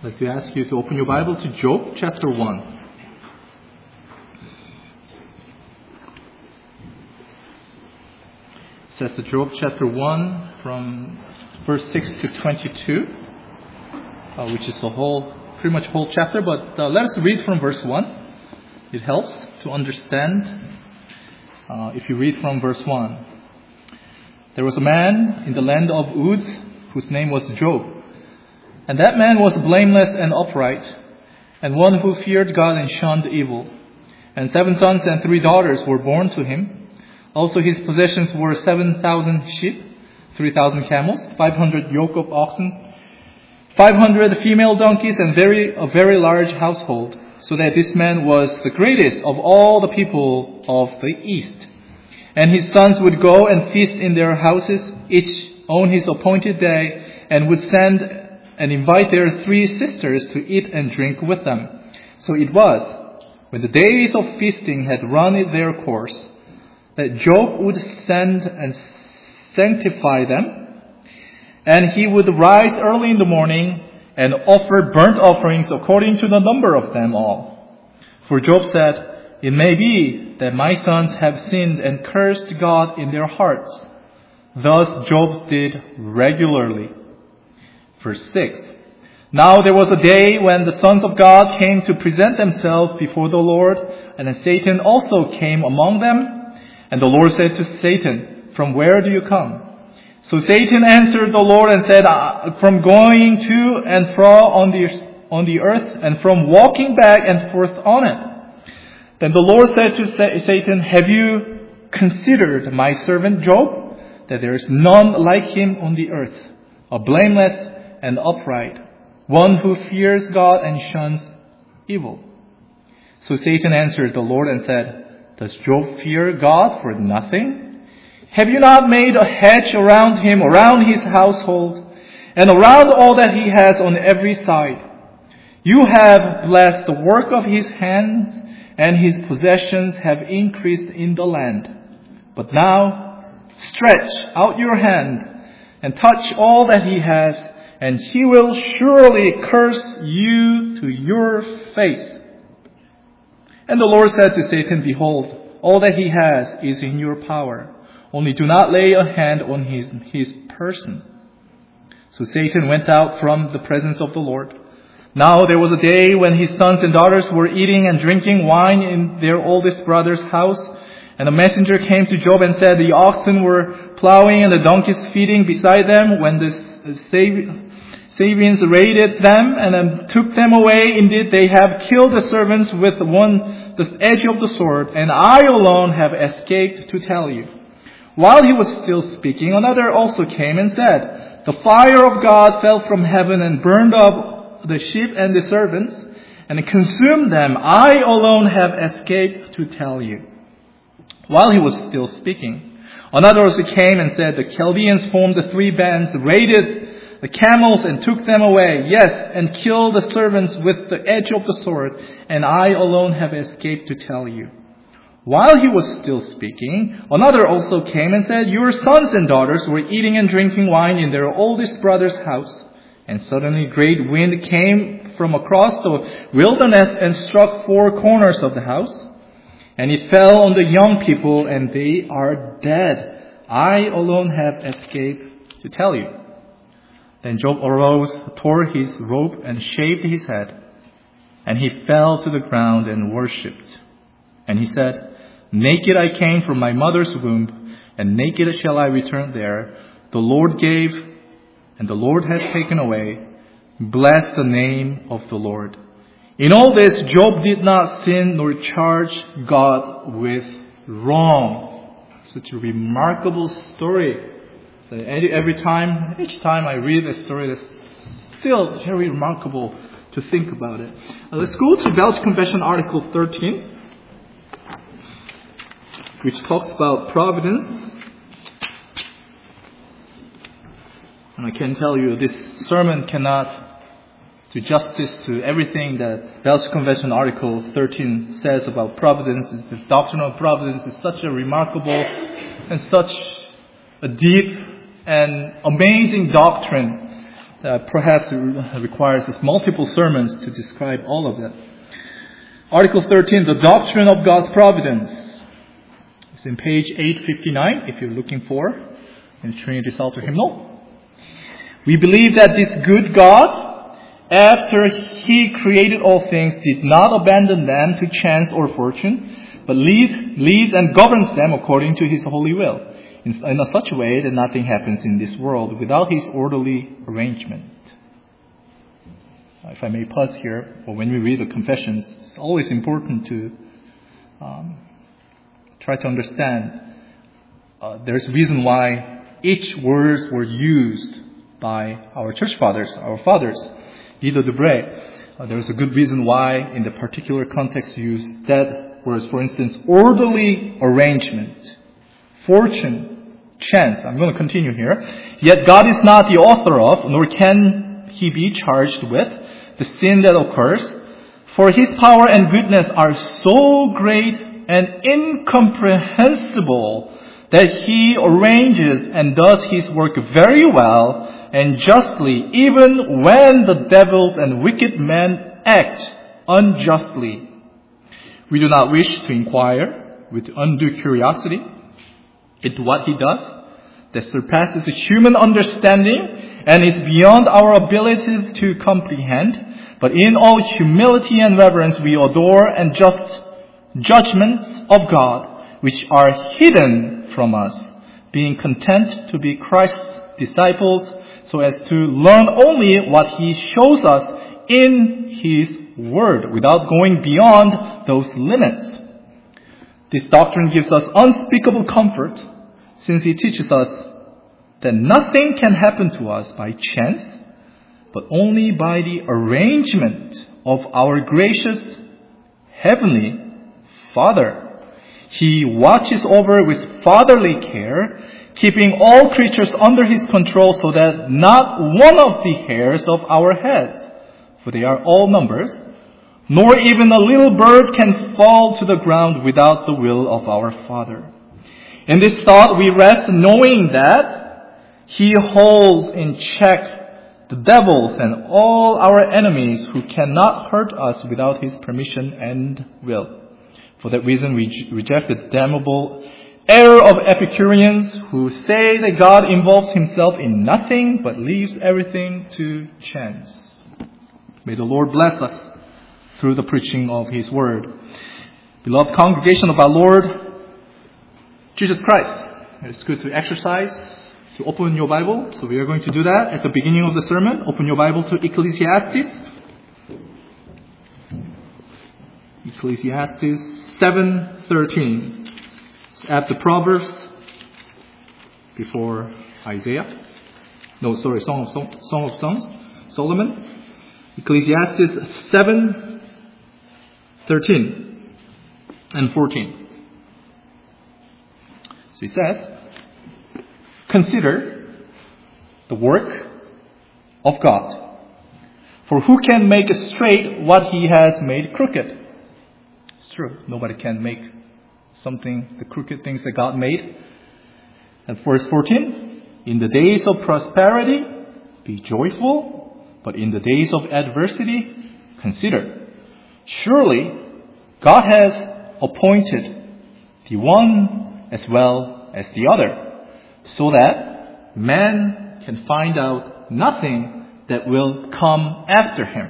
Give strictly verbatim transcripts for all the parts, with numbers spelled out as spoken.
I'd like to ask you to open your Bible to Job chapter one. It says that Job chapter one from verse six to twenty-two, uh, which is the whole, pretty much whole chapter, but uh, let us read from verse one. It helps to understand uh, if you read from verse one. There was a man in the land of Uz whose name was Job. And that man was blameless and upright, and one who feared God and shunned evil. And seven sons and three daughters were born to him. Also his possessions were seven thousand sheep, three thousand camels, five hundred yoke of oxen, five hundred female donkeys, and very a very large household, so that this man was the greatest of all the people of the east. And his sons would go and feast in their houses, each on his appointed day, and would send and invite their three sisters to eat and drink with them. So it was, when the days of feasting had run their course, that Job would send and sanctify them, and he would rise early in the morning and offer burnt offerings according to the number of them all. For Job said, "It may be that my sons have sinned and cursed God in their hearts." Thus Job did regularly. Verse six. Now there was a day when the sons of God came to present themselves before the Lord, and then Satan also came among them. And the Lord said to Satan, "From where do you come?" So Satan answered the Lord and said, "From going to and fro on the, on the earth, and from walking back and forth on it." Then the Lord said to Satan, "Have you considered my servant Job, that there is none like him on the earth, a blameless and upright, one who fears God and shuns evil?" So Satan answered the Lord and said, "Does Job fear God for nothing? Have you not made a hedge around him, around his household, and around all that he has on every side? You have blessed the work of his hands, and his possessions have increased in the land. But now stretch out your hand and touch all that he has, and he will surely curse you to your face." And the Lord said to Satan, "Behold, all that he has is in your power. Only do not lay a hand on his, his person." So Satan went out from the presence of the Lord. Now there was a day when his sons and daughters were eating and drinking wine in their oldest brother's house. And a messenger came to Job and said, "The oxen were plowing and the donkeys feeding beside them when the Sabeans raided them and um, took them away. Indeed, they have killed the servants with one the edge of the sword, and I alone have escaped to tell you." While he was still speaking, another also came and said, "The fire of God fell from heaven and burned up the sheep and the servants, and consumed them. I alone have escaped to tell you." While he was still speaking, another also came and said, "The Chaldeans formed the three bands, raided the camels and took them away. Yes, and killed the servants with the edge of the sword, and I alone have escaped to tell you." While he was still speaking, another also came and said, "Your sons and daughters were eating and drinking wine in their oldest brother's house. And suddenly a great wind came from across the wilderness and struck four corners of the house. And it fell on the young people, and they are dead. I alone have escaped to tell you." Then Job arose, tore his robe, and shaved his head. And he fell to the ground and worshipped. And he said, "Naked I came from my mother's womb, and naked shall I return there. The Lord gave, and the Lord has taken away. Bless the name of the Lord." In all this, Job did not sin nor charge God with wrong. Such a remarkable story. So every time, each time I read this story, it's still very remarkable to think about it. Uh, let's go to Belgian Confession Article thirteen, which talks about providence. And I can tell you, this sermon cannot do justice to everything that Belgian Confession Article thirteen says about providence. The doctrine of providence is such a remarkable and such a deep and amazing doctrine uh, perhaps requires us multiple sermons to describe all of that. Article thirteen, the doctrine of God's providence. It's in page eight fifty-nine, if you're looking for, in the Trinity Psalter hymnal. We believe that this good God, after He created all things, did not abandon them to chance or fortune, but lead, leads and governs them according to His holy will, in, in a such a way that nothing happens in this world without His orderly arrangement. If I may pause here, well, when we read the confessions, it's always important to um, try to understand uh, there's a reason why each words were used by our church fathers, our fathers. Guido de Brès, uh, there's a good reason why in the particular context used that words. For instance, orderly arrangement, fortune, chance. I'm going to continue here. Yet God is not the author of, nor can He be charged with, the sin that occurs, for His power and goodness are so great and incomprehensible that He arranges and does His work very well and justly, even when the devils and wicked men act unjustly. We do not wish to inquire with undue curiosity into what He does that surpasses human understanding and is beyond our abilities to comprehend. But in all humility and reverence we adore and just judgments of God which are hidden from us, being content to be Christ's disciples so as to learn only what He shows us in His Word without going beyond those limits. This doctrine gives us unspeakable comfort since it teaches us that nothing can happen to us by chance, but only by the arrangement of our gracious Heavenly Father. He watches over with fatherly care, keeping all creatures under His control so that not one of the hairs of our heads, for they are all numbered, nor even a little bird can fall to the ground without the will of our Father. In this thought we rest, knowing that He holds in check the devils and all our enemies who cannot hurt us without His permission and will. For that reason we reject the damnable error of Epicureans who say that God involves Himself in nothing but leaves everything to chance. May the Lord bless us through the preaching of His Word. Beloved congregation of our Lord Jesus Christ, it's good to exercise, to open your Bible. So we are going to do that at the beginning of the sermon. Open your Bible to Ecclesiastes. Ecclesiastes seven thirteen. It's after Proverbs, before Isaiah. No, sorry, Song of, Song, Song of Songs, Solomon. Ecclesiastes seven thirteen and fourteen. So he says, consider the work of God. For who can make straight what He has made crooked? It's true. Nobody can make something, the crooked things that God made. And verse fourteen, in the days of prosperity, be joyful, but in the days of adversity, consider. Surely, God has appointed the one as well as the other, so that man can find out nothing that will come after him.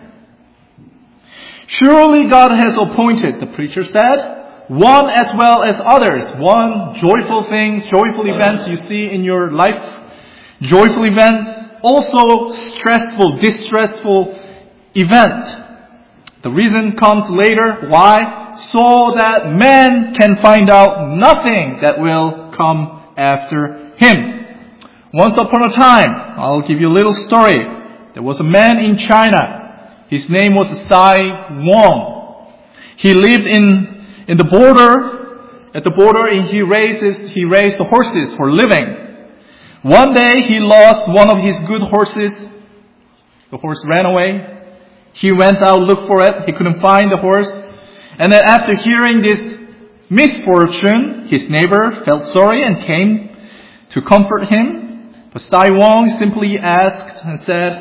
Surely God has appointed, the preacher said, one as well as others. One, joyful things, joyful events you see in your life. Joyful events, also stressful, distressful event. The reason comes later. Why? So that man can find out nothing that will come after him. Once upon a time, I'll give you a little story. There was a man in China. His name was Tsai Wong. He lived in, in the border, at the border, and he raises, he raised the horses for living. One day he lost one of his good horses. The horse ran away. He went out, looked for it. He couldn't find the horse. And then after hearing this misfortune, his neighbor felt sorry and came to comfort him. But Tsai Wong simply asked and said,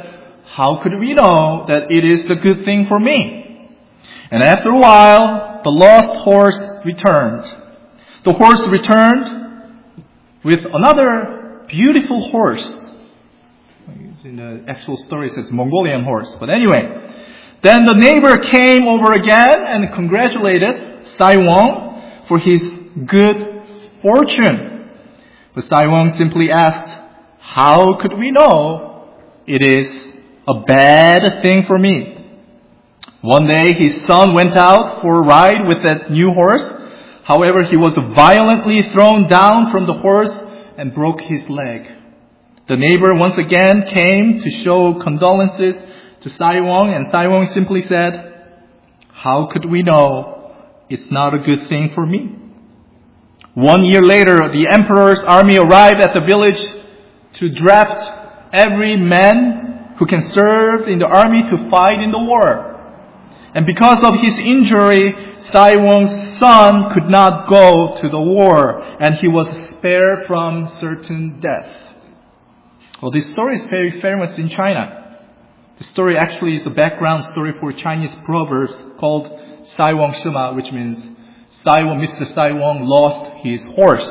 how could we know that it is the good thing for me? And after a while, the lost horse returned. The horse returned with another beautiful horse. In the actual story it says Mongolian horse. But anyway, then the neighbor came over again and congratulated Sai Wang for his good fortune. But Sai Wang simply asked, how could we know it is a bad thing for me? One day his son went out for a ride with that new horse. However, he was violently thrown down from the horse and broke his leg. The neighbor once again came to show condolences to Sai Wang, and Sai Wang simply said, how could we know it's not a good thing for me? One year later, the emperor's army arrived at the village to draft every man who can serve in the army to fight in the war. And because of his injury, Sai Wang's son could not go to the war, and he was spared from certain death. Well, this story is very famous in China. The story actually is the background story for Chinese proverbs called Sai Wang Shima, which means Sai Wang, Mister Sai Wang lost his horse.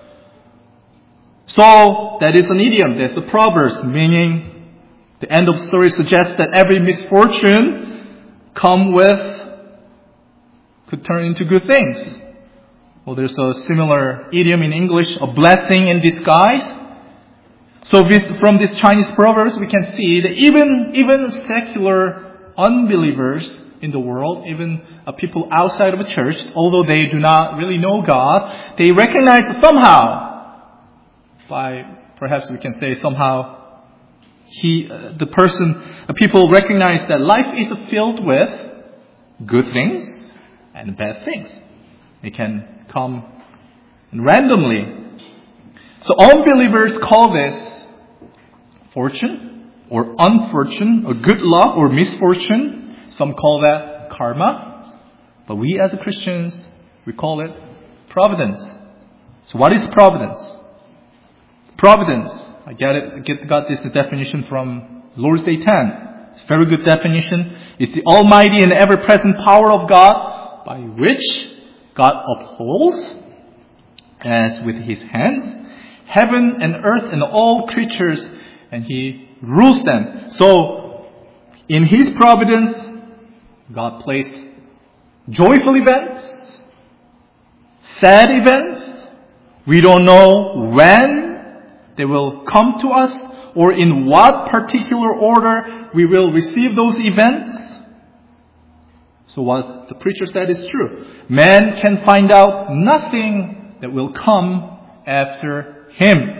So that is an idiom. That's the proverbs, meaning the end of the story suggests that every misfortune come with could turn into good things. Well, there's a similar idiom in English, a blessing in disguise. So from these Chinese proverbs, we can see that even, even secular unbelievers in the world, even uh, people outside of the church, although they do not really know God, they recognize that somehow, by perhaps we can say somehow, he, uh, the person, uh, people recognize that life is filled with good things and bad things. They can come randomly. So unbelievers call this fortune or unfortune, or good luck or misfortune. Some call that karma. But we as Christians, we call it providence. So what is providence? Providence, I get it, I get, got this definition from Lord's Day ten. It's a very good definition. It's the almighty and ever-present power of God by which God upholds, as with his hands, heaven and earth and all creatures, and he rules them. So, in his providence, God placed joyful events, sad events. We don't know when they will come to us or in what particular order we will receive those events. So what the preacher said is true. Man can find out nothing that will come after him.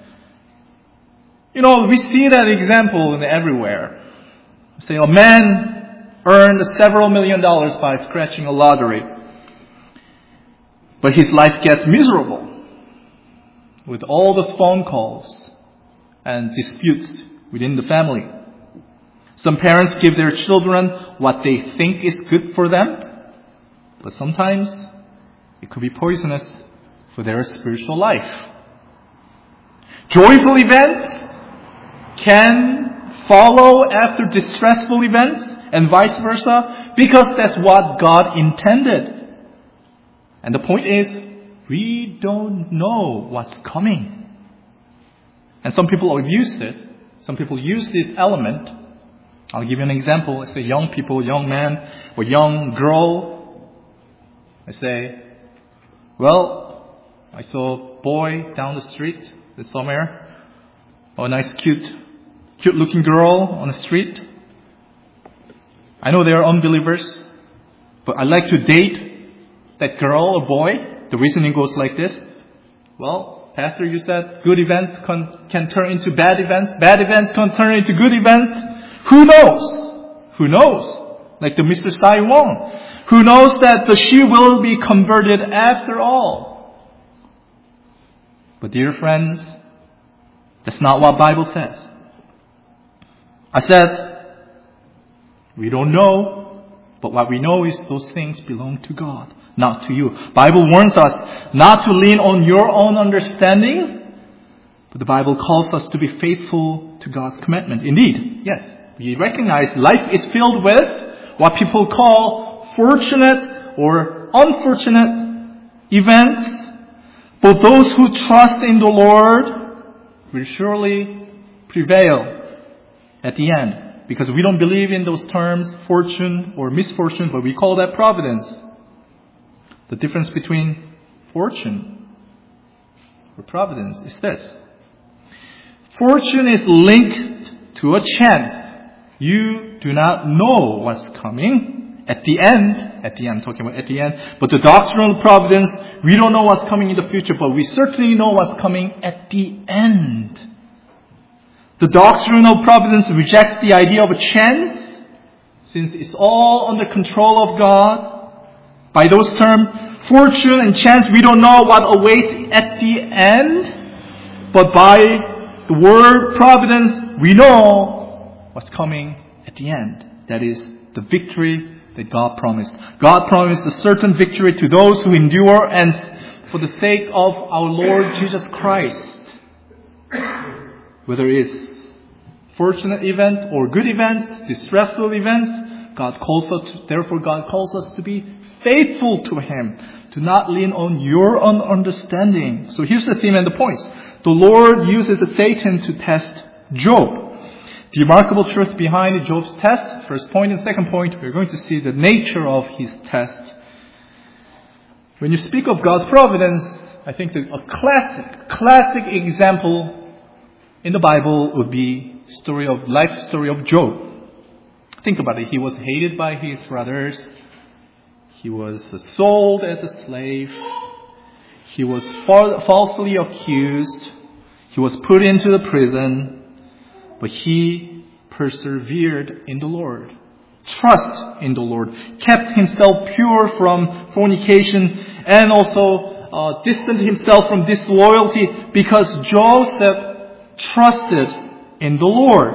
You know, we see that example in everywhere. Say a man earned several million dollars by scratching a lottery. But his life gets miserable with all the phone calls and disputes within the family. Some parents give their children what they think is good for them, but sometimes it could be poisonous for their spiritual life. Joyful events can follow after distressful events and vice versa, because that's what God intended. And the point is, we don't know what's coming. And some people abuse this. Some people use this element. I'll give you an example. I say young people, young man or young girl. I say, well, I saw a boy down the street somewhere. Or a nice cute, cute looking girl on the street. I know they are unbelievers, but I like to date that girl or boy. The reasoning goes like this. Well, Pastor, you said good events can, can turn into bad events. Bad events can turn into good events. Who knows? Who knows? Like the Mister Sai Wang. Who knows that the she will be converted after all? But dear friends, that's not what Bible says. I said, we don't know, but what we know is those things belong to God, not to you. Bible warns us not to lean on your own understanding, but the Bible calls us to be faithful to God's commandment. Indeed, yes, we recognize life is filled with what people call fortunate or unfortunate events. But those who trust in the Lord will surely prevail at the end. Because we don't believe in those terms, fortune or misfortune, but we call that providence. The difference between fortune or providence is this. Fortune is linked to a chance. You do not know what's coming at the end. At the end, I'm talking about at the end. But the doctrinal providence, we don't know what's coming in the future, but we certainly know what's coming at the end. The doctrinal providence rejects the idea of a chance, since it's all under control of God. By those terms, fortune and chance, we don't know what awaits at the end. But by the word providence, we know what's coming at the end. That is the victory that God promised. God promised a certain victory to those who endure and for the sake of our Lord Jesus Christ. Whether it's fortunate event or good events, distressful events, God calls us, therefore God calls us to be faithful to Him, to not lean on your own understanding. So here's the theme and the points. The Lord uses Satan to test Job. The remarkable truth behind Job's test, first point, and second point, we're going to see the nature of his test. When you speak of God's providence, I think that a classic, classic example in the Bible would be story of life story of Job. Think about it. He was hated by his brothers. He was sold as a slave. He was falsely accused. He was put into the prison. But he persevered in the Lord. Trust in the Lord. Kept himself pure from fornication and also uh, distanced himself from disloyalty because Joseph trusted in the Lord.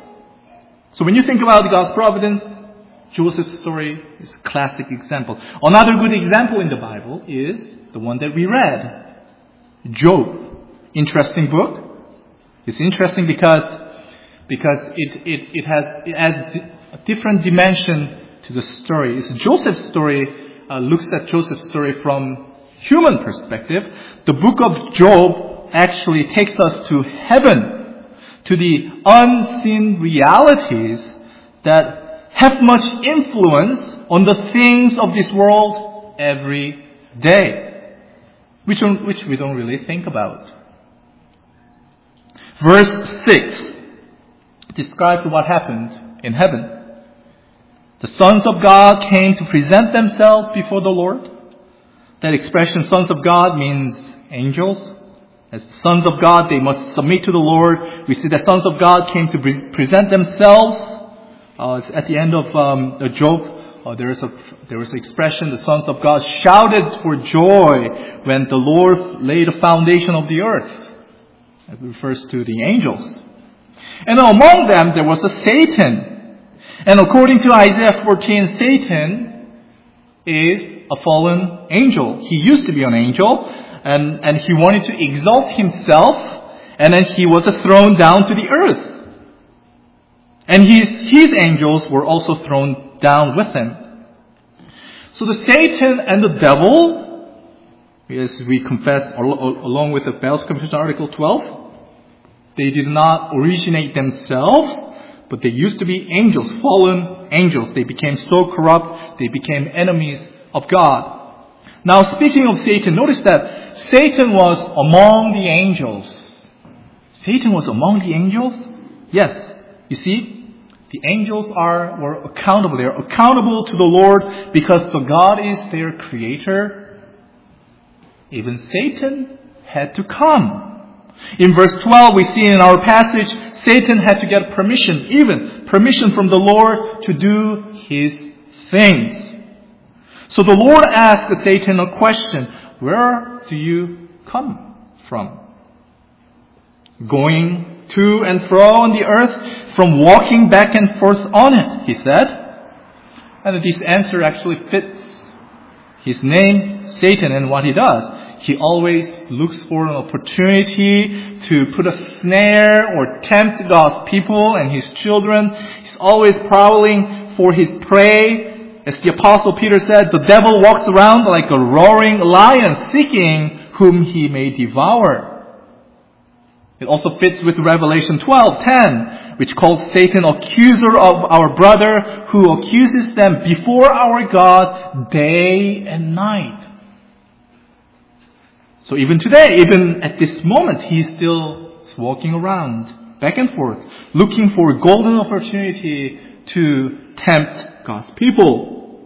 So when you think about God's providence, Joseph's story is a classic example. Another good example in the Bible is the one that we read. Job. Interesting book. It's interesting because, because it, it, it has, it adds a different dimension to the story. It's Joseph's story uh, looks at Joseph's story from human perspective. The book of Job actually takes us to heaven, to the unseen realities that have much influence on the things of this world every day, which, which we don't really think about. Verse six describes what happened in heaven. The sons of God came to present themselves before the Lord. That expression, sons of God, means angels. As the sons of God, they must submit to the Lord. We see that sons of God came to pre- present themselves. Uh, at the end of um, Job, uh, there is a there is an expression: the sons of God shouted for joy when the Lord laid the foundation of the earth. It refers to the angels. And among them there was a Satan. And according to Isaiah fourteen, Satan is a fallen angel. He used to be an angel. And, and he wanted to exalt himself, and then he was thrown down to the earth. And his, his angels were also thrown down with him. So the Satan and the devil, as we confessed along with the Bell's Confession Article twelve, they did not originate themselves, but they used to be angels, fallen angels. They became so corrupt, they became enemies of God. Now, speaking of Satan, notice that Satan was among the angels. Satan was among the angels? Yes. You see, the angels are were accountable. They are accountable to the Lord because the God is their creator. Even Satan had to come. In verse twelve, we see in our passage, Satan had to get permission, even permission from the Lord to do his things. So the Lord asked Satan a question. Where do you come from? Going to and fro on the earth, from walking back and forth on it, he said. And this answer actually fits his name, Satan, and what he does. He always looks for an opportunity to put a snare or tempt God's people and his children. He's always prowling for his prey. As the Apostle Peter said, the devil walks around like a roaring lion seeking whom he may devour. It also fits with Revelation twelve ten, which calls Satan accuser of our brother, who accuses them before our God day and night. So even today, even at this moment, he's still walking around, back and forth, looking for a golden opportunity to tempt God's people.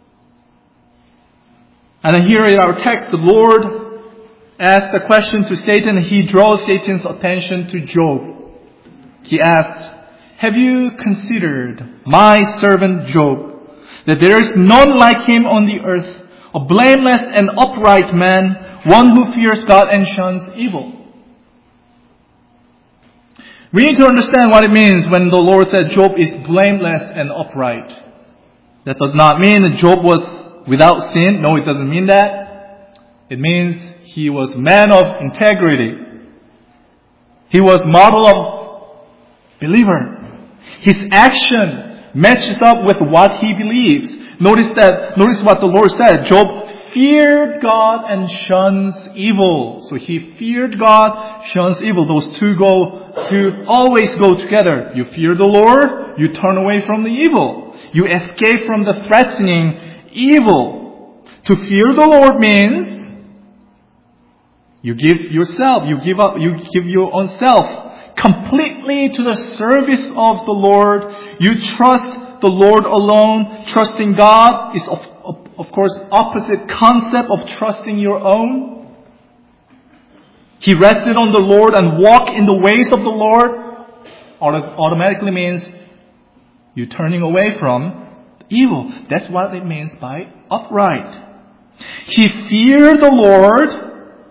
And then here in our text, the Lord asked a question to Satan, and he draws Satan's attention to Job. He asked, "Have you considered my servant Job, that there is none like him on the earth, a blameless and upright man, one who fears God and shuns evil?" We need to understand what it means when the Lord said Job is blameless and upright. That does not mean that Job was without sin. No, it doesn't mean that. It means he was a man of integrity. He was model of believer. His action matches up with what he believes. Notice that, notice what the Lord said. Job feared God and shuns evil. So he feared God, shuns evil. Those two go to always go together. You fear the Lord, you turn away from the evil. You escape from the threatening evil. To fear the Lord means you give yourself, you give up, you give your own self completely to the service of the Lord. You trust the Lord alone. Trusting God is of, of, of course opposite concept of trusting your own. He rested on the Lord and walked in the ways of the Lord. Auto- automatically means you turning away from evil. That's what it means by upright. He feared the Lord.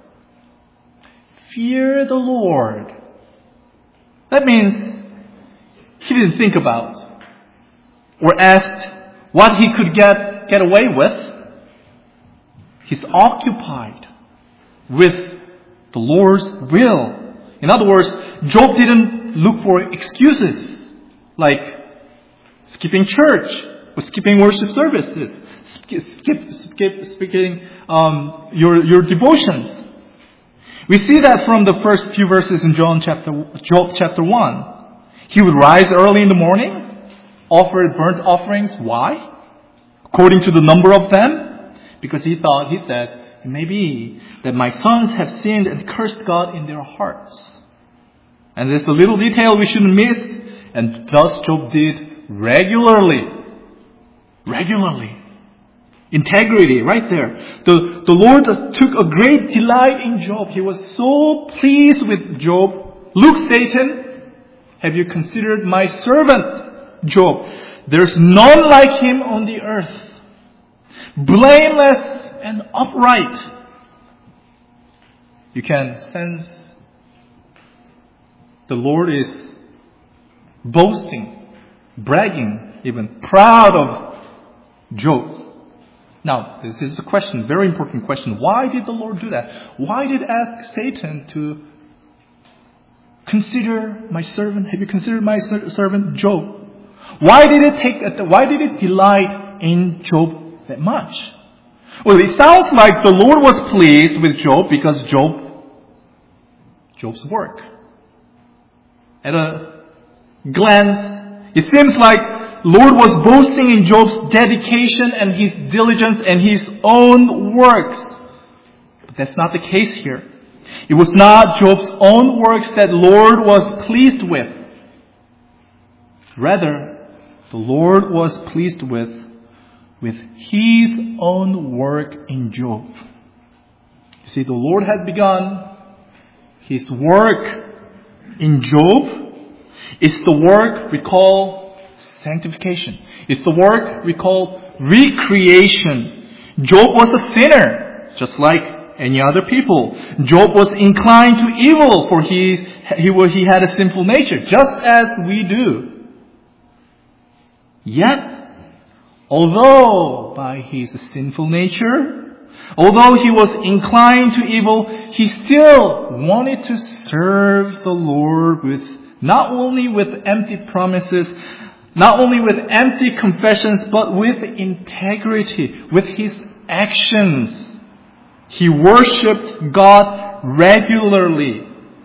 Fear the Lord. That means he didn't think about or asked what he could get, get away with. He's occupied with the Lord's will. In other words, Job didn't look for excuses like skipping church or skipping worship services, skip, skip, skip skipping um, your your devotions. We see that from the first few verses in John chapter, Job chapter one. He would rise early in the morning, offer burnt offerings. Why? According to the number of them. Because he thought, he said, it may be that my sons have sinned and cursed God in their hearts. And there's a little detail we shouldn't miss. And thus Job did regularly. Regularly. Integrity, right there. The, the Lord took a great delight in Job. He was so pleased with Job. Look, Satan, have you considered my servant, Job? There's none like him on the earth. Blameless and upright. You can sense the Lord is boasting, bragging, even proud of Job. Now, this is a question, very important question. Why did the Lord do that? Why did ask Satan to consider my servant? Have you considered my servant Job? Why did it take? Why did it delight in Job that much? Well, it sounds like the Lord was pleased with Job because Job, Job's work. At a glance, it seems like Lord was boasting in Job's dedication and his diligence and his own works. But that's not the case here. It was not Job's own works that Lord was pleased with. Rather, the Lord was pleased with, with his own work in Job. You see, the Lord had begun his work in Job. It's the work we call sanctification. It's the work we call recreation. Job was a sinner, just like any other people. Job was inclined to evil, for he, he, he had a sinful nature, just as we do. Yet, although by his sinful nature, although he was inclined to evil, he still wanted to serve the Lord with, not only with empty promises, not only with empty confessions, but with integrity, with his actions. He worshipped God regularly.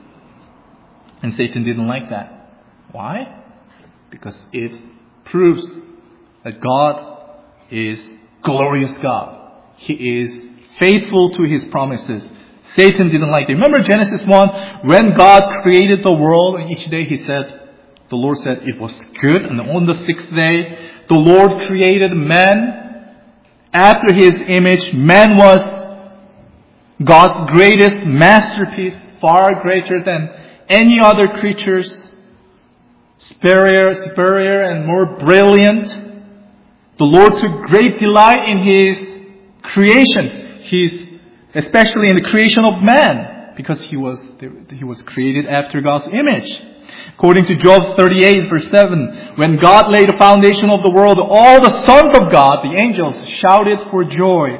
And Satan didn't like that. Why? Because it proves that God is glorious God. He is faithful to his promises. Satan didn't like it. Remember Genesis one, when God created the world, and each day he said, the Lord said it was good. And on the sixth day, the Lord created man after his image. Man was God's greatest masterpiece, far greater than any other creatures, superior, superior and more brilliant. The Lord took great delight in his creation. He's especially in the creation of man, because he was he was created after God's image. According to Job thirty-eight, verse seven, when God laid the foundation of the world, all the sons of God, the angels, shouted for joy.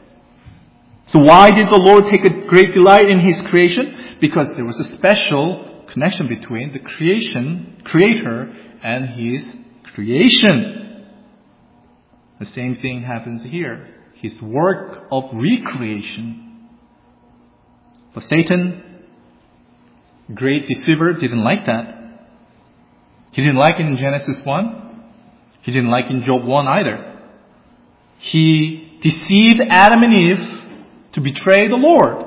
So why did the Lord take a great delight in his creation? Because there was a special connection between the creation, creator, and his creation. The same thing happens here. His work of recreation. But Satan, great deceiver, didn't like that. He didn't like it in Genesis one. He didn't like it in Job one either. He deceived Adam and Eve to betray the Lord.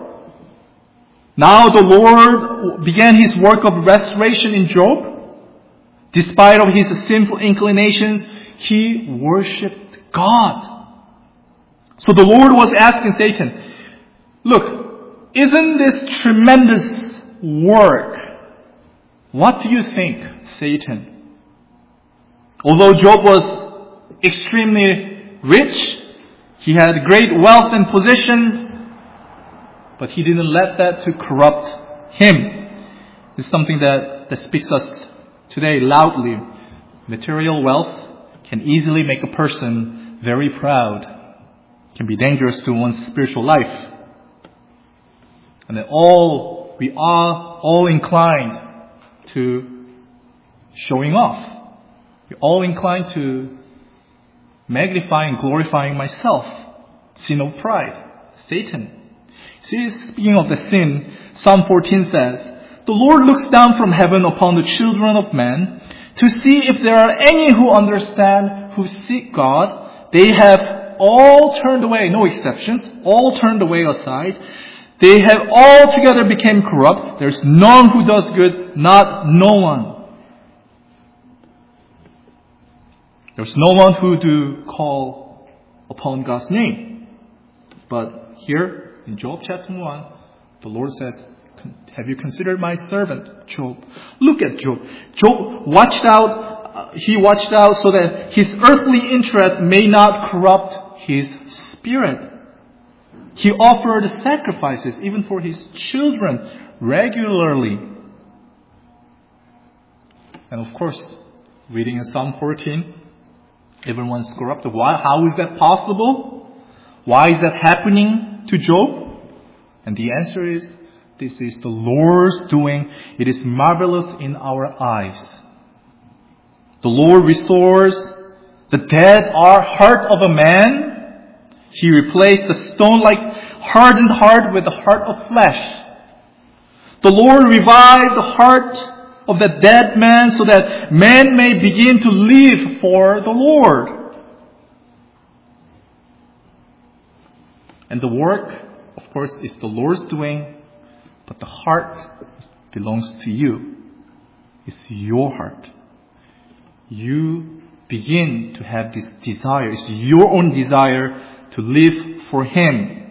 Now the Lord began his work of restoration in Job. Despite of his sinful inclinations, he worshipped God. So the Lord was asking Satan, look, isn't this tremendous work? What do you think, Satan? Although Job was extremely rich, he had great wealth and possessions, but he didn't let that to corrupt him. It's something that, that speaks us today loudly. Material wealth can easily make a person very proud. It can be dangerous to one's spiritual life. And that all, we are all inclined to showing off. We're all inclined to magnifying, glorifying myself. Sin of pride. Satan. See, speaking of the sin, Psalm fourteen says, the Lord looks down from heaven upon the children of men to see if there are any who understand, who seek God. They have all turned away, no exceptions, all turned away aside. They have altogether become corrupt. There's none who does good, not no one. There's no one who do call upon God's name. But here in Job chapter one, the Lord says, have you considered my servant Job? Look at Job. Job watched out, uh, he watched out so that his earthly interest may not corrupt his spirit. He offered sacrifices even for his children regularly. And of course, reading in Psalm fourteen, everyone's corrupted. Why? How is that possible? Why is that happening to Job? And the answer is, this is the Lord's doing. It is marvelous in our eyes. The Lord restores the dead heart of a man. He replaced the stone-like hardened heart with the heart of flesh. The Lord revived the heart of the dead man so that man may begin to live for the Lord. And the work, of course, is the Lord's doing, but the heart belongs to you. It's your heart. You begin to have this desire. It's your own desire to live for Him.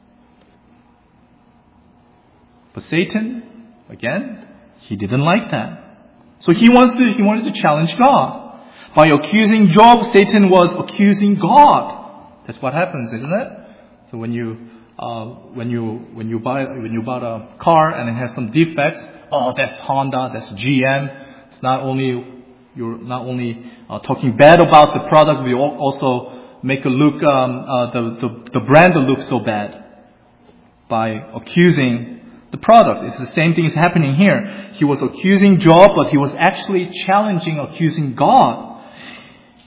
But Satan, again, he didn't like that. So he wants to, he wanted to challenge God. By accusing Job, Satan was accusing God. That's what happens, isn't it? So when you, uh, when you, when you buy, when you buy a car and it has some defects, oh, that's Honda, that's G M. It's not only, you're not only uh, talking bad about the product, we also make it look, um, uh, the, the, the brand look so bad by accusing the product. It's the same thing is happening here. He was accusing Job, but he was actually challenging, accusing God.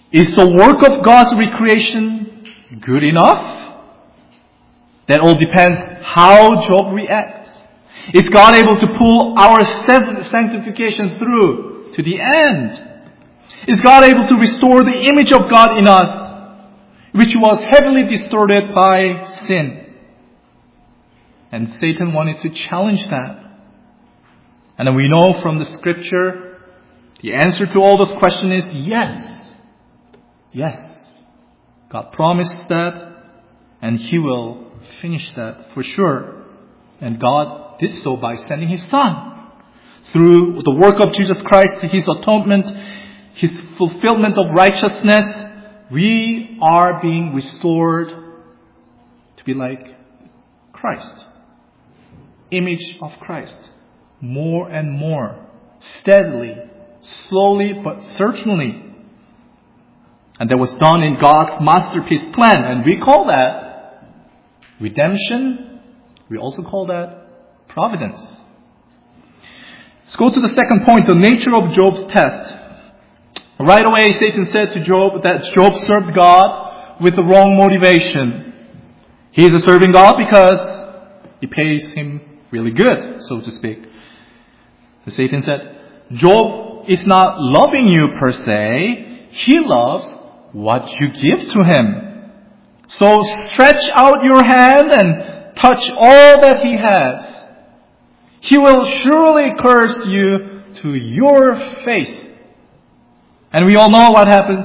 Is the work of God's recreation good enough? That all depends how Job reacts. Is God able to pull our sanctification through to the end? Is God able to restore the image of God in us, which was heavily distorted by sin? And Satan wanted to challenge that. And we know from the scripture, the answer to all those questions is yes. Yes. God promised that, and He will finish that for sure. And God did so by sending His Son. Through the work of Jesus Christ, His atonement, His fulfillment of righteousness, we are being restored to be like Christ. Image of Christ. More and more. Steadily. Slowly but certainly. And that was done in God's masterpiece plan. And we call that redemption. We also call that providence. Let's go to the second point, the nature of Job's test. Right away, Satan said to Job that Job served God with the wrong motivation. He is serving God because He pays him really good, so to speak. And Satan said, Job is not loving you per se. He loves what you give to him. So stretch out your hand and touch all that he has. He will surely curse you to your face. And we all know what happens.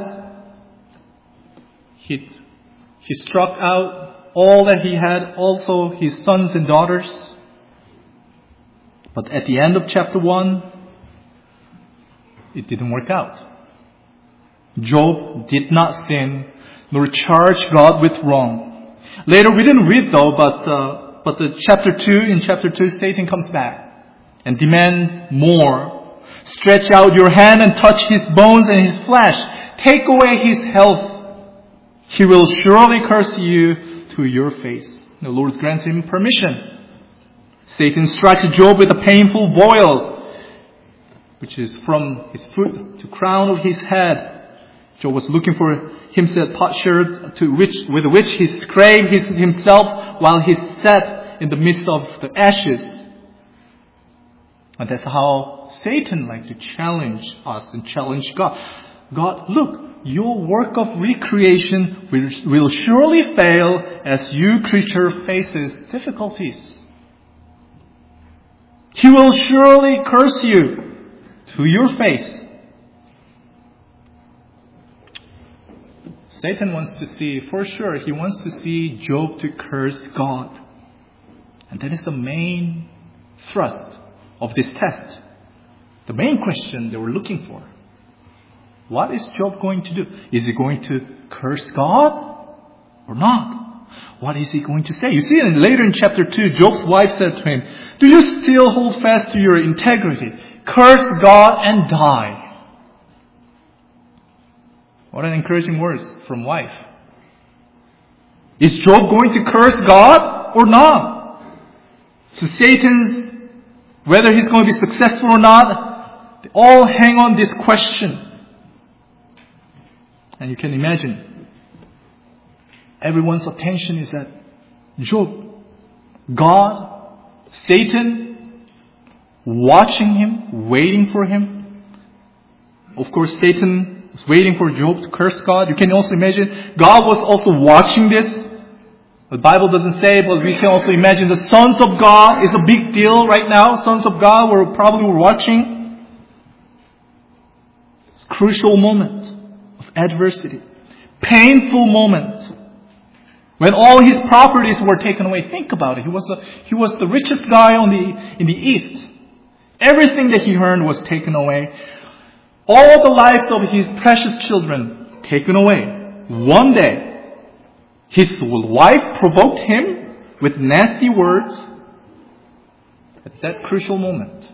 He, he struck out all that he had, also his sons and daughters. But at the end of chapter one, it didn't work out. Job did not sin, nor charge God with wrong. Later, we didn't read though, but uh, but the chapter two, in chapter two, Satan comes back and demands more. Stretch out your hand and touch his bones and his flesh. Take away his health. He will surely curse you to your face. The Lord grants him permission. Satan strikes Job with a painful boil, which is from his foot to crown of his head. Job was looking for himself potsherd to which, with which he scraped his, himself while he sat in the midst of the ashes. And that's how Satan likes to challenge us and challenge God. God, look, your work of recreation will, will surely fail as you creature faces difficulties. He will surely curse you to your face. Satan wants to see, for sure, he wants to see Job to curse God. And that is the main thrust of this test. The main question they were looking for. What is Job going to do? Is he going to curse God or not? What is he going to say? You see, later in chapter two, Job's wife said to him, do you still hold fast to your integrity? Curse God and die. What an encouraging words from wife. Is Job going to curse God or not? So Satan's, whether he's going to be successful or not, they all hang on this question. And you can imagine, everyone's attention is at Job. God, Satan, watching him, waiting for him. Of course, Satan was waiting for Job to curse God. You can also imagine God was also watching this. The Bible doesn't say, but we can also imagine the sons of God is a big deal right now. Sons of God were probably watching. It's a crucial moment of adversity. Painful moment. When all his properties were taken away. Think about it. He was, a, he was the richest guy on the, in the East. Everything that he earned was taken away. All the lives of his precious children taken away. One day, his wife provoked him with nasty words at that crucial moment.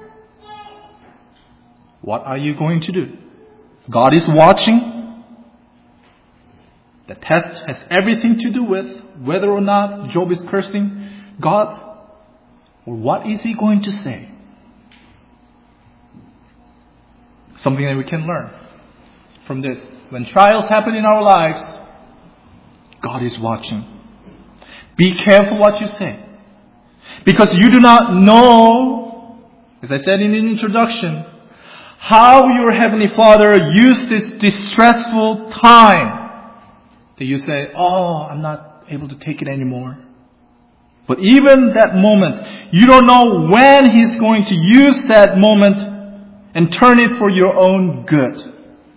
What are you going to do? God is watching. The test has everything to do with whether or not Job is cursing God, or what is he going to say? Something that we can learn. from this. When trials happen in our lives, God is watching. Be careful what you say. Because you do not know, as I said in the introduction, how your Heavenly Father used this distressful time that you say, oh, I'm not able to take it anymore. But even that moment, you don't know when He's going to use that moment and turn it for your own good.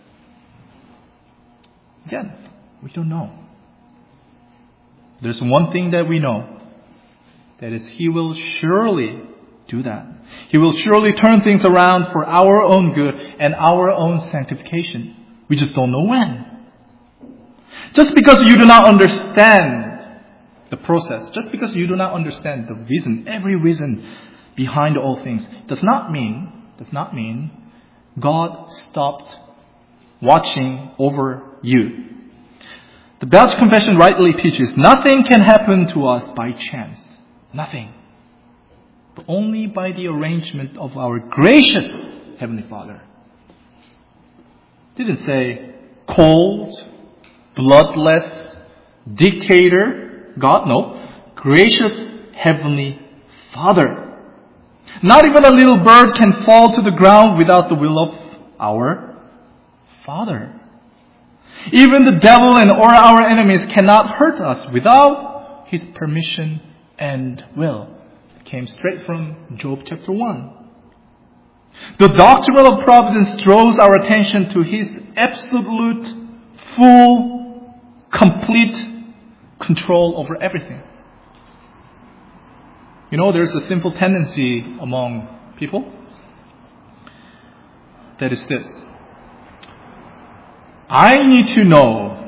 Again, we don't know. There's one thing that we know. That is, He will surely do that. He will surely turn things around for our own good and our own sanctification. We just don't know when. Just because you do not understand the process, just because you do not understand the reason, every reason behind all things, does not mean, does not mean God stopped watching over you. The Belgian Confession rightly teaches nothing can happen to us by chance. Nothing. But only by the arrangement of our gracious Heavenly Father. It didn't say cold, bloodless, dictator, God, no. Gracious Heavenly Father. Not even a little bird can fall to the ground without the will of our Father. Even the devil and or our enemies cannot hurt us without His permission and will. It came straight from Job chapter one. The doctrine of providence draws our attention to His absolute, full, complete control over everything. You know, there's a simple tendency among people. That is this. I need to know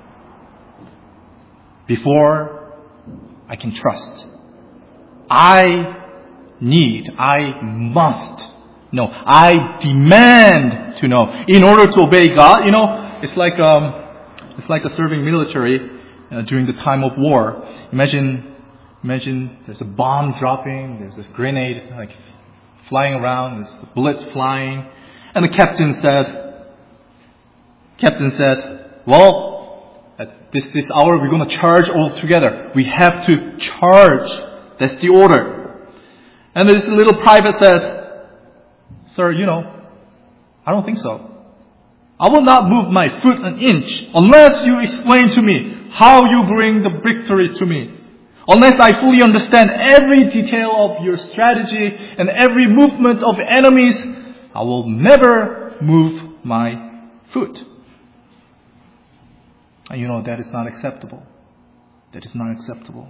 before I can trust. I need, I must know. I demand to know in order to obey God. You know, it's like um, it's like a serving military uh, during the time of war. Imagine, imagine there's a bomb dropping, there's a grenade like flying around, there's bullets flying, and the captain said. Captain said, well, at this, this hour we're going to charge all together. We have to charge. That's the order. And this little private says, sir, you know, I don't think so. I will not move my foot an inch unless you explain to me how you bring the victory to me. Unless I fully understand every detail of your strategy and every movement of enemies, I will never move my foot. And you know, that is not acceptable. That is not acceptable.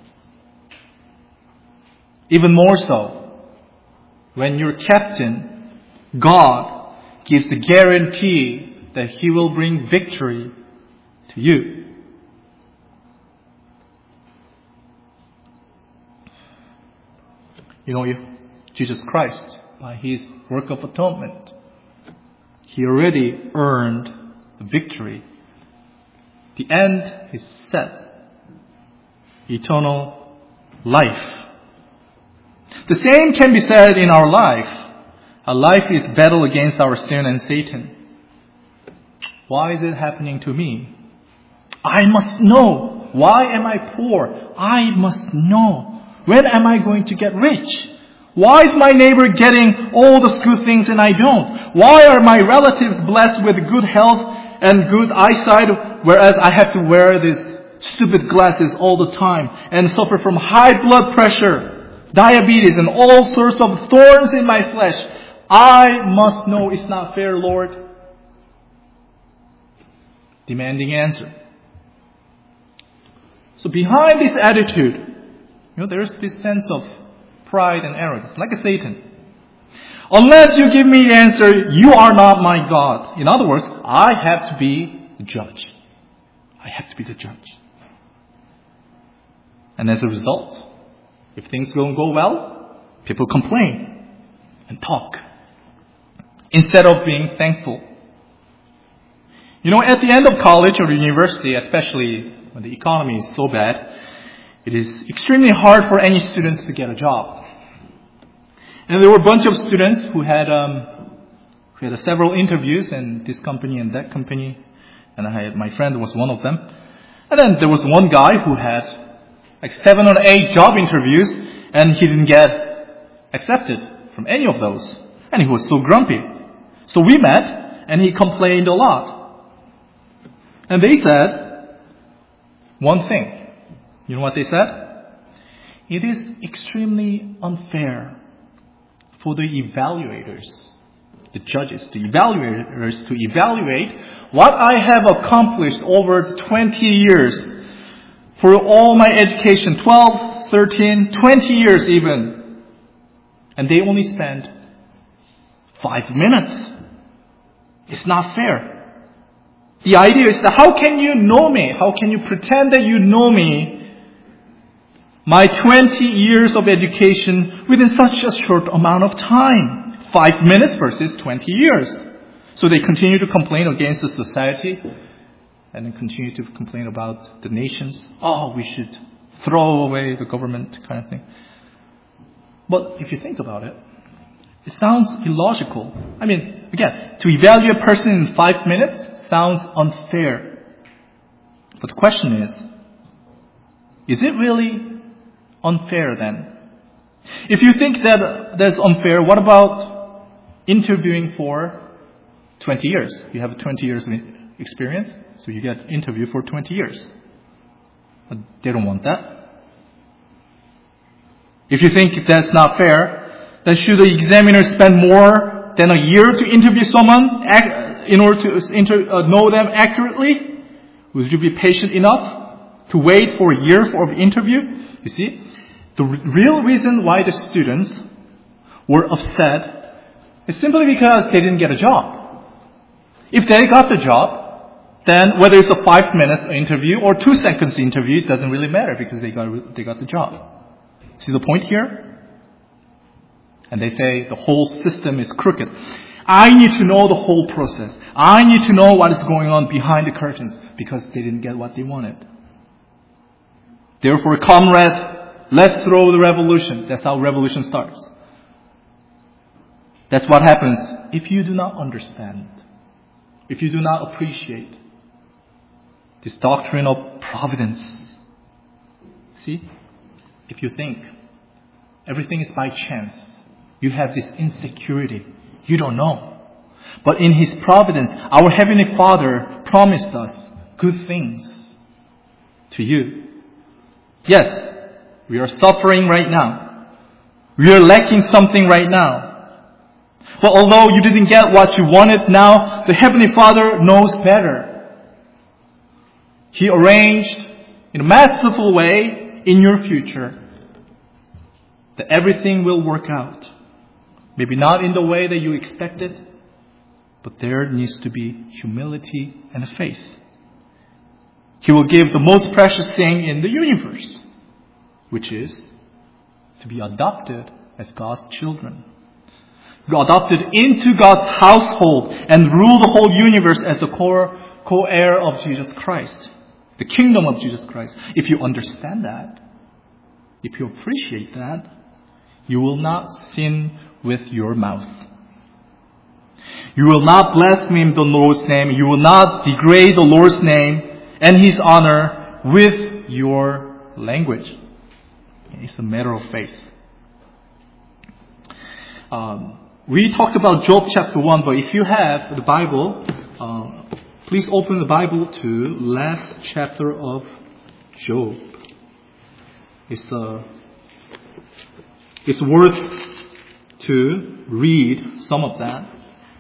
Even more so, when your captain, God, gives the guarantee that He will bring victory to you. You know, if Jesus Christ, by His work of atonement, He already earned the victory. The end is set. Eternal life. The same can be said in our life. Our life is battle against our sin and Satan. Why is it happening to me? I must know. Why am I poor? I must know. When am I going to get rich? Why is my neighbor getting all the good things and I don't? Why are my relatives blessed with good health and good eyesight, whereas I have to wear these stupid glasses all the time and suffer from high blood pressure, diabetes, and all sorts of thorns in my flesh? I must know. It's not fair, Lord. Demanding answer. So behind this attitude, you know, there's this sense of pride and arrogance, like a Satan. Unless you give me the answer, you are not my God. In other words, I have to be the judge. I have to be the judge. And as a result, if things don't go well, people complain and talk instead of being thankful. You know, at the end of college or university, especially when the economy is so bad, it is extremely hard for any students to get a job. And there were a bunch of students who had um, We had several interviews in this company and that company, and I had, my friend was one of them. And then there was one guy who had like seven or eight job interviews, and he didn't get accepted from any of those. And he was so grumpy. So we met, and he complained a lot. And they said one thing. You know what they said? It is extremely unfair for the evaluators, the judges, the evaluators to evaluate what I have accomplished over twenty years for all my education, twelve, thirteen, twenty years even. And they only spend five minutes. It's not fair. The idea is that how can you know me? How can you pretend that you know me? My twenty years of education within such a short amount of time. Five minutes versus twenty years. So they continue to complain against the society and then continue to complain about the nations. Oh, we should throw away the government kind of thing. But if you think about it, it sounds illogical. I mean, again, to evaluate a person in five minutes sounds unfair. But the question is, is it really unfair then? If you think that that's unfair, what about interviewing for twenty years? You have twenty years of experience, so you get interviewed for twenty years. But they don't want that. If you think that's not fair, then should the examiner spend more than a year to interview someone in order to inter- uh, know them accurately? Would you be patient enough to wait for a year for an interview? You see, the r- real reason why the students were upset is simply because they didn't get a job. If they got the job, then whether it's a five minutes interview or two seconds interview, it doesn't really matter because they got they got the job. See the point here? And they say the whole system is crooked. I need to know the whole process. I need to know what is going on behind the curtains because they didn't get what they wanted. Therefore, comrade, let's throw the revolution. That's how revolution starts. That's what happens if you do not understand, if you do not appreciate this doctrine of providence. See, if you think everything is by chance, you have this insecurity. You don't know. But in His providence, our Heavenly Father promised us good things to you. Yes, we are suffering right now. We are lacking something right now. But although you didn't get what you wanted now, the Heavenly Father knows better. He arranged in a masterful way in your future that everything will work out. Maybe not in the way that you expected, but there needs to be humility and faith. He will give the most precious thing in the universe, which is to be adopted as God's children. Be adopted into God's household and rule the whole universe as the core, co-heir of Jesus Christ. The kingdom of Jesus Christ. If you understand that, if you appreciate that, you will not sin with your mouth. You will not blaspheme the Lord's name. You will not degrade the Lord's name and His honor with your language. It's a matter of faith. Um, we talked about Job chapter one, but if you have the Bible, uh, please open the Bible to last chapter of Job. It's uh, it's worth to read some of that.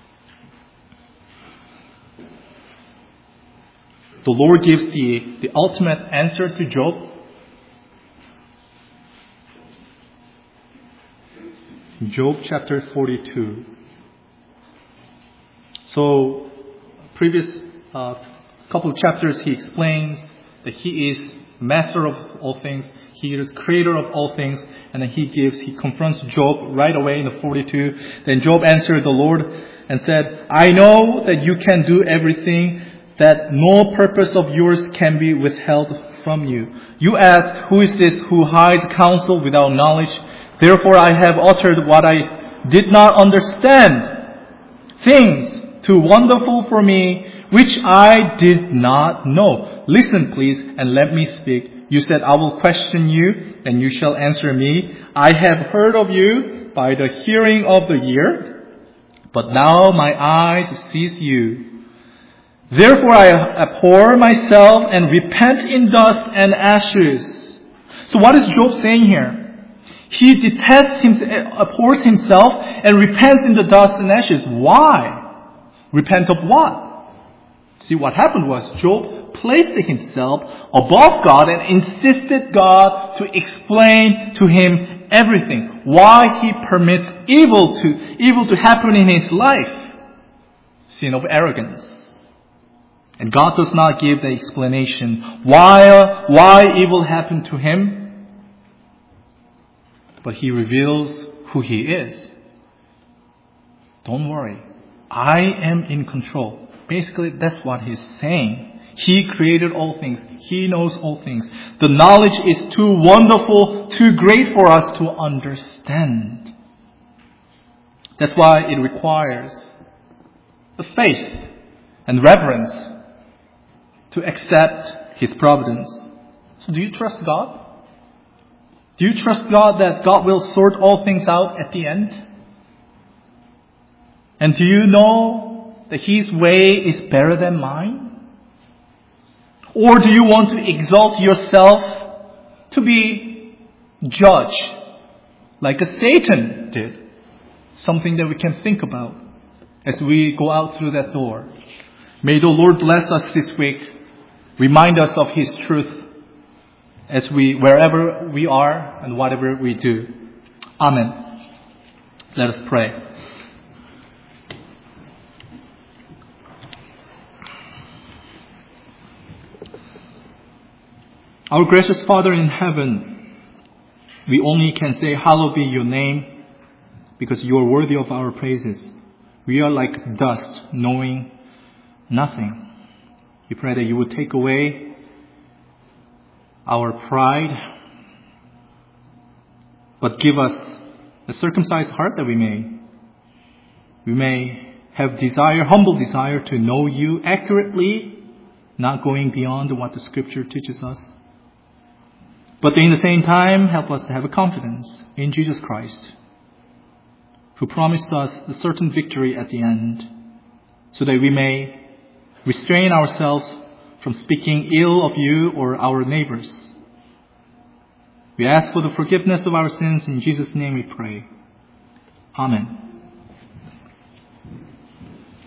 The Lord gives the, the ultimate answer to Job. Job chapter forty-two. So, previous uh, couple of chapters he explains that He is master of all things. He is creator of all things. And then he gives, he confronts Job right away in the forty-two. Then Job answered the Lord and said, I know that you can do everything, that no purpose of yours can be withheld from you. You ask, who is this who hides counsel without knowledge? Therefore I have uttered what I did not understand. things too wonderful for me, which I did not know. Listen, please, and let me speak. You said, I will question you, and you shall answer me. I have heard of you by the hearing of the ear, but now my eyes sees you. Therefore I abhor myself and repent in dust and ashes. So what is Job saying here? He detests himself, abhors himself, and repents in the dust and ashes. Why? Repent of what? See, what happened was Job placed himself above God and insisted God to explain to him everything. Why he permits evil to evil to happen in his life. Sin of arrogance. And God does not give the explanation why why evil happened to him. But He reveals who He is. Don't worry. I am in control. Basically, that's what He's saying. He created all things. He knows all things. The knowledge is too wonderful, too great for us to understand. That's why it requires the faith and reverence to accept His providence. So do you trust God? Do you trust God that God will sort all things out at the end? And do you know that His way is better than mine? Or do you want to exalt yourself to be judged like a Satan did? Something that we can think about as we go out through that door. May the Lord bless us this week. Remind us of His truth as we, wherever we are and whatever we do. Amen. Let us pray. Our gracious Father in heaven, we only can say, hallowed be your name, because you are worthy of our praises. We are like dust, knowing nothing. We pray that you would take away our pride, but give us a circumcised heart that we may, we may have desire, humble desire to know you accurately, not going beyond what the Scripture teaches us. But in the same time, help us to have a confidence in Jesus Christ, who promised us a certain victory at the end, so that we may restrain ourselves from speaking ill of you or our neighbors. We ask for the forgiveness of our sins. In Jesus' name we pray. Amen.